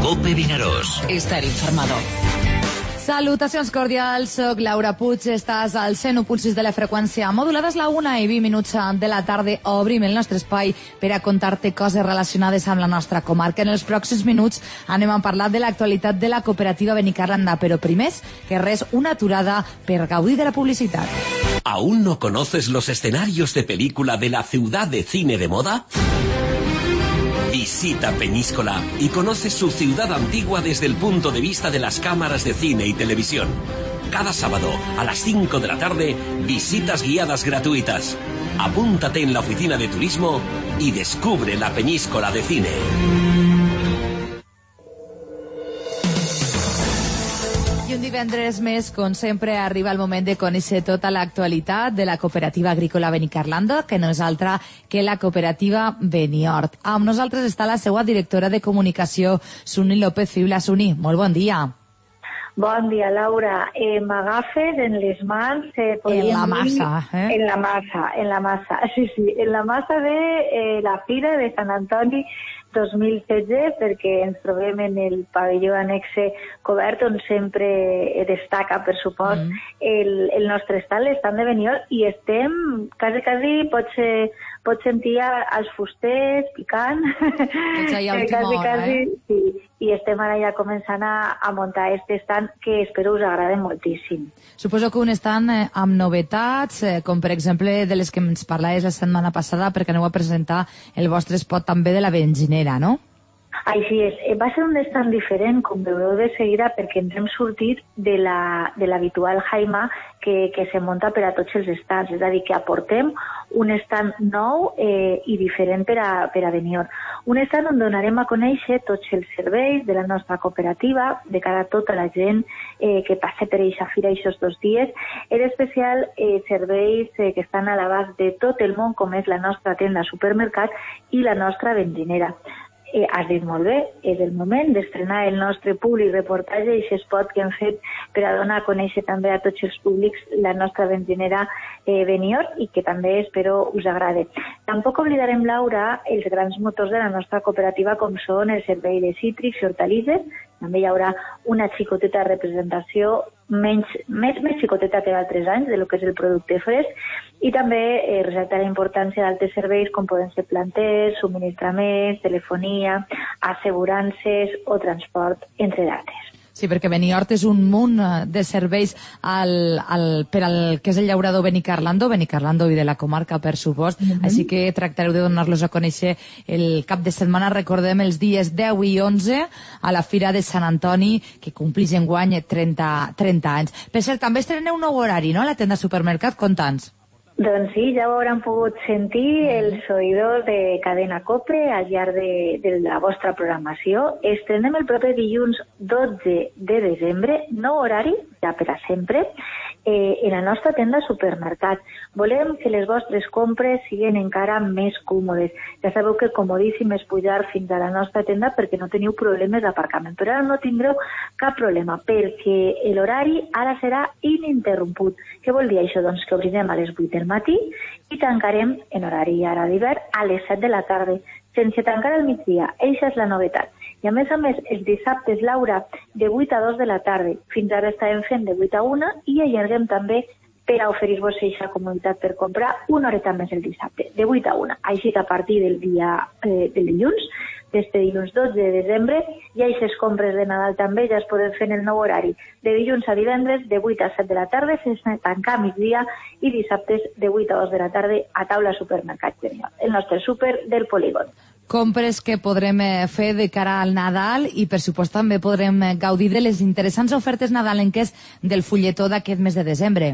COPE Vinaròs. Estar informado. Salutacions cordials, soc Laura Puig, estàs al 101.6 de la freqüència modulada, és la 1:20 de la tarda, obrim el nostre espai per a contar-te coses relacionades amb la nostra comarca. En els pròxims minuts anem a parlar de l'actualitat de la cooperativa Benicarlanda, però primer que res, una aturada per gaudir de la publicitat. ¿Aún no conoces los escenarios de película de la ciudad de cine de moda? Visita Peñíscola y conoce su ciudad antigua desde el punto de vista de las cámaras de cine y televisión. Cada sábado a las 5 de la tarde, visitas guiadas gratuitas. Apúntate en la oficina de turismo y descubre la Peñíscola de cine. I un divendres més, com sempre, arriba el moment de conèixer tota l'actualitat de la cooperativa agrícola Benicarlanda, que no és altra que la cooperativa Beniort. Amb nosaltres està la seva directora de comunicació, Suni López Fibla. Suni, molt bon dia. Bon dia, Laura. M'agafes en les mans... En la massa, En la massa. Sí, en la massa de la Fira de Sant Antoni 2016, perquè ens trobem en el pavelló annexe cobert, on sempre destaca, per supost, el nostre estat, l'estat de Beniort, i estem, quasi, pots sentir els fusters picant, quasi, sí, i estem ara ja començant a muntar este stand que espero us agrada moltíssim. Suposo que un stand amb novetats, com per exemple de les que ens parlaves la setmana passada, perquè aneu a presentar el vostre spot també de la benzinera, no? Així és. Va ser un stand diferent, com veureu de seguida, perquè ens hem sortit de l'habitual jaima que se munta per a tots els stands. És a dir, que aportem un stand nou i diferent per a Beniort. Un stand on donarem a conèixer tots els serveis de la nostra cooperativa, de cara a tota la gent que passa per eixa fira aquests 2 dies. En especial, serveis que estan a l'abast de tot el món, com és la nostra tenda supermercat i la nostra benzinera. Has dit molt bé, és el moment d'estrenar el nostre públic reportatge i aquest spot que hem fet per a donar a conèixer també a tots els públics la nostra benzinera Beniort i que també espero us agrade. Tampoc oblidarem, Laura, els grans motors de la nostra cooperativa com són el servei de cítrics i hortalisses. També hi haurà una xicoteta representació més xicoteta que d'altres anys de lo que és el producte fresc i també resaltar la importància d'altres serveis com poden ser planters, subministraments, telefonia, assegurances o transport, entre d'altres. Sí, perquè Beniort és un munt de serveis per al que és el llaurador Benicarlando i de la comarca, per supost. Així que tractareu de donar-los a conèixer el cap de setmana. Recordem els dies 10 i 11 a la Fira de Sant Antoni, que complix enguany 30 anys. Per cert, també estreneu un nou horari, no?, a la tenda supermercat. Conta'ns. Doncs sí, ja ho hauran pogut sentir els oïdors de Cadena Cope al llarg de la vostra programació. Estrenem el proper dilluns 12 de desembre, nou horari, ja per a sempre, en la nostra tenda supermercat. Volem que les vostres compres siguin encara més còmodes. Ja sabeu que comodíssim és pujar fins a la nostra tenda perquè no teniu problemes d'aparcament, però ara no tindreu cap problema perquè l'horari ara serà ininterromput. Què vol dir això? Doncs que obrirem a les 8 del matí i tancarem en horari ara d'hivern a les 7 de la tarda, sense tancar al migdia. Eixa és la novetat. I a més, els dissabtes, Laura, de 8 a 2 de la tarda. Fins ara estàvem fent de 8 a 1 i allarguem també per a oferir-vos eixa comoditat per comprar una horeta més el dissabte, de 8 a 1. Així que a partir del dilluns, d'este dilluns 12 de desembre, i aquestes compres de Nadal també ja es poden fer en el nou horari, de dilluns a divendres, de 8 a 7 de la tarda, sense tancar a migdia, i dissabtes de 8 a 2 de la tarda a taula supermercat Beniort, el nostre súper del polígon. Compres que podrem fer de cara al Nadal i, per supost, també podrem gaudir de les interessants ofertes nadalenques del fulletó d'aquest mes de desembre.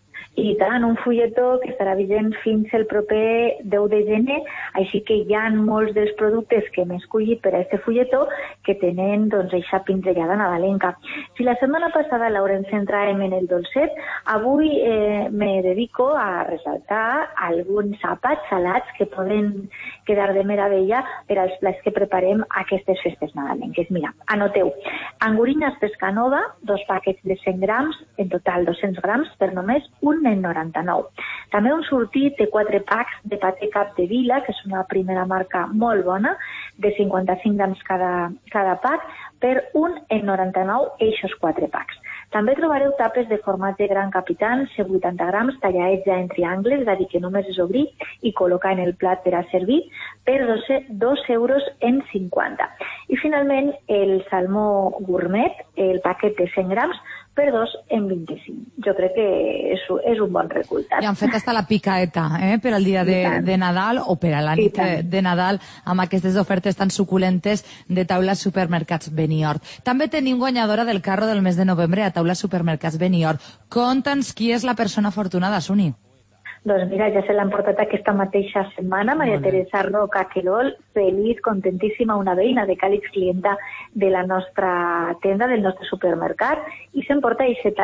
I tant, un fulletó que estarà vigent fins el proper 10 de gener, així que hi ha molts dels productes que hem escollit per a aquest fulletó que tenen, doncs, eixa pinzellada nadalenca. Si la setmana passada, Laura, ens centràvem en el dolcet, avui me dedico a resaltar alguns àpats salats que poden quedar de meravella per als plats que preparem aquestes festes nadalenques. Mira, anoteu, angurines pescanova, 2 paquets de 100 grams, en total 200 grams, per només 1 1,99 €. També un sortit de 4 packs de paté Cap de Vila, que és una primera marca molt bona, de 55 grams cada pack, per 1,99 € eixos 4 packs. També trobareu tapes de formatge Gran Capitán, 80 grams, tallats ja en triangles, és a dir, que només és obrir i col·locar en el plat per a servir, per 2,50 €. I finalment, el salmó gourmet, el paquet de 100 grams, per 2,25 €. Jo crec que és un bon resultat. I han fet hasta la picaeta, per al dia de Nadal o per a la nit de Nadal, amb aquestes ofertes tan suculentes de taula supermercats Benihord. També tenim guanyadora del carro del mes de novembre a taula supermercats Benihord. Conta'ns qui és la persona afortunada, Suni. Doncs mira, ja se l'han portat aquesta mateixa setmana, Maria Teresa Roca Querol, feliç, contentíssima, una veïna de Càlix, clienta de la nostra tenda, del nostre supermercat, i s'emporta aquest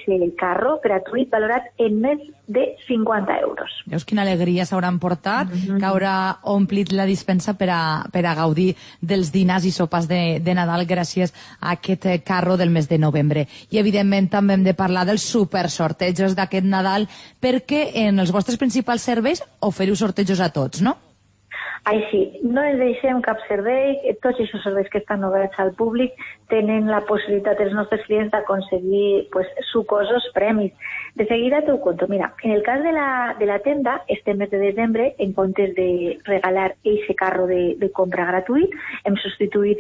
carro gratuït valorat en més de 50 €. Veus quina alegria s'hauran portat, que haurà omplit la dispensa per a gaudir dels dinars i sopars de Nadal gràcies a aquest carro del mes de novembre. I evidentment també hem de parlar dels supersortejos d'aquest Nadal, perquè en els vostres principals serveis oferiu sortejos a tots, no? Així, no ens deixem cap servei, tots aquests serveis que estan oberts al públic tenen la possibilitat dels nostres clients d'aconseguir sucosos premis. De seguida t'ho conto. Mira, en el cas de la tenda, este mes de desembre, en comptes de regalar aquest carro de compra gratuït, hem substituït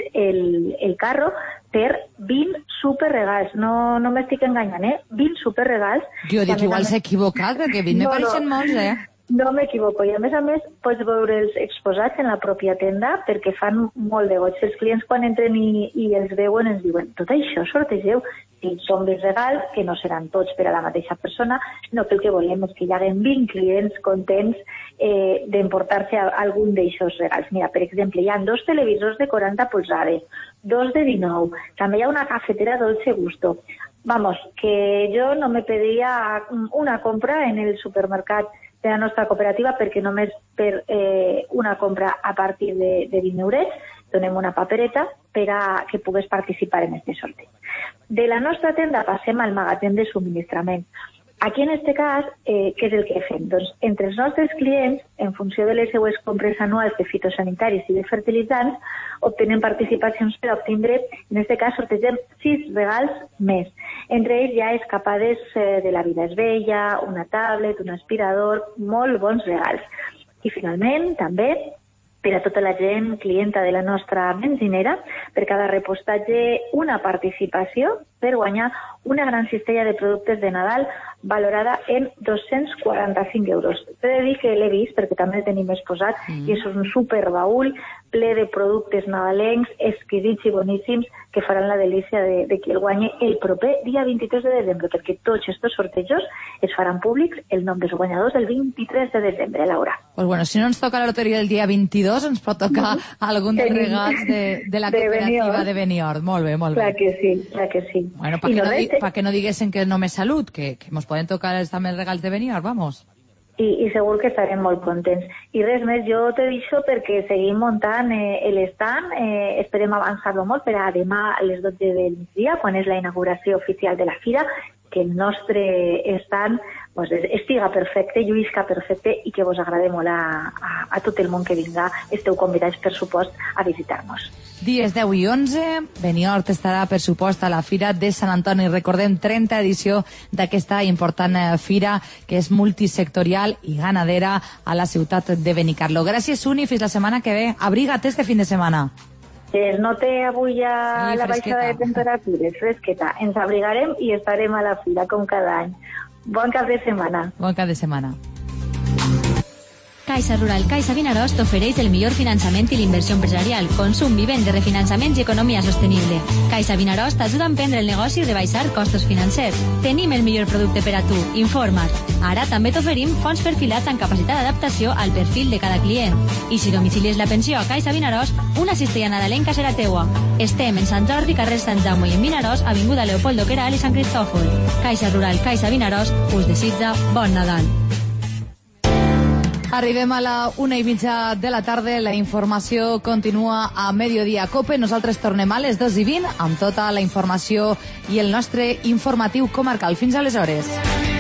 el carro per 20 superregals. No m'estic enganyant, 20 superregals. Jo dic, igual s'ha equivocat, perquè 20 me pareixen molts, No m'equivoco, i a més pots veure'ls exposats en la pròpia tenda perquè fan molt de goig. Els clients quan entren i els veuen ens diuen, tot això sortegeu, i són 20 regals, que no seran tots per a la mateixa persona, sinó que el que volem és que hi hagi 20 clients contents d'emportar-se algun d'aixòs regals. Mira, per exemple, hi ha 2 televisors de 40 polzades, 2 de 19, també hi ha una cafetera Dolce Gusto. Vamos, que jo no me pediria una compra en el supermercat de la nostra cooperativa perquè només per una compra a partir de 20 € donem una papereta per a que pugues participar en aquest sorteig. De la nostra tenda passem al magatzem de subministrament. Aquí, en aquest cas, què és el que fem? Doncs, entre els nostres clients, en funció de les seues compres anuals de fitosanitaris i de fertilitzants, obtenen participacions per obtindre, en aquest cas, sortegem 6 regals més. Entre ells hi ha escapades de la vida és bella, una tablet, un aspirador, molt bons regals. I finalment, també, per a tota la gent clienta de la nostra benzinera, per cada repostatge una participació per guanyar una gran cistella de productes de Nadal valorada en 245 €. T'he de dir que l'he vist, perquè també el tenim exposat, i és un superbaúl ple de productes nadalencs, exquisits i boníssims, que faran la delícia de qui el guanyi el proper dia 23 de desembre, perquè tots aquests sortejos es faran públics el nom dels guanyadors el 23 de desembre, Laura. Pues bueno, si no ens toca la loteria el dia 22, ens pot tocar algun dels regals de la cooperativa de Benihord. Molt bé, molt bé. Clar que sí, clar que sí. Bueno, para que no diguesen que només salut, que ens poden tocar també els regals de Benihord, vamos. I segur que estarem molt contents. I res més, jo t'he dit això perquè seguim muntant l'estand, esperem avançar-lo molt per a demà a les 12 del migdia, quan és la inauguració oficial de la fira, que el nostre estand estiga perfecte, lluïsca perfecte i que vos agrade molt a tot el món que vinga. Esteu convidats, per supost, a visitar-nos. Dies 10 i 11, Benihord estarà, per supost, a la Fira de Sant Antoni. Recordem, 30 edició d'aquesta important fira que és multisectorial i ganadera a la ciutat de Benicarló. Gràcies, Uni, fins la setmana que ve. Abriga't este fin de setmana. Es note avui ja la baixada de temperatures, fresqueta. Ens abrigarem i estarem a la fira, com cada any. Bon cap de setmana. Bon cap de setmana. Caixa Rural Caixa Vinaròs t'ofereix el millor finançament i l'inversió empresarial, consum, vivenda, refinançaments i economia sostenible. Caixa Vinaròs t'ajuda a emprendre el negoci i rebaixar costos financers. Tenim el millor producte per a tu. Informa't. Ara també t'oferim fons perfilats amb capacitat d'adaptació al perfil de cada client. I si domicilies la pensió a Caixa Vinaròs, una cistella nadalenca serà teua. Estem en Sant Jordi, carrer Sant Jaume, i en Vinaròs, avinguda Leopoldo Queral i Sant Cristòfol. Caixa Rural Caixa Vinaròs us desitja bon Nadal. Arribem a la 1:20 de la tarda. La informació continua a Mediodía Cope. Nosaltres tornem a les 2:20 amb tota la informació i el nostre informatiu comarcal. Fins aleshores.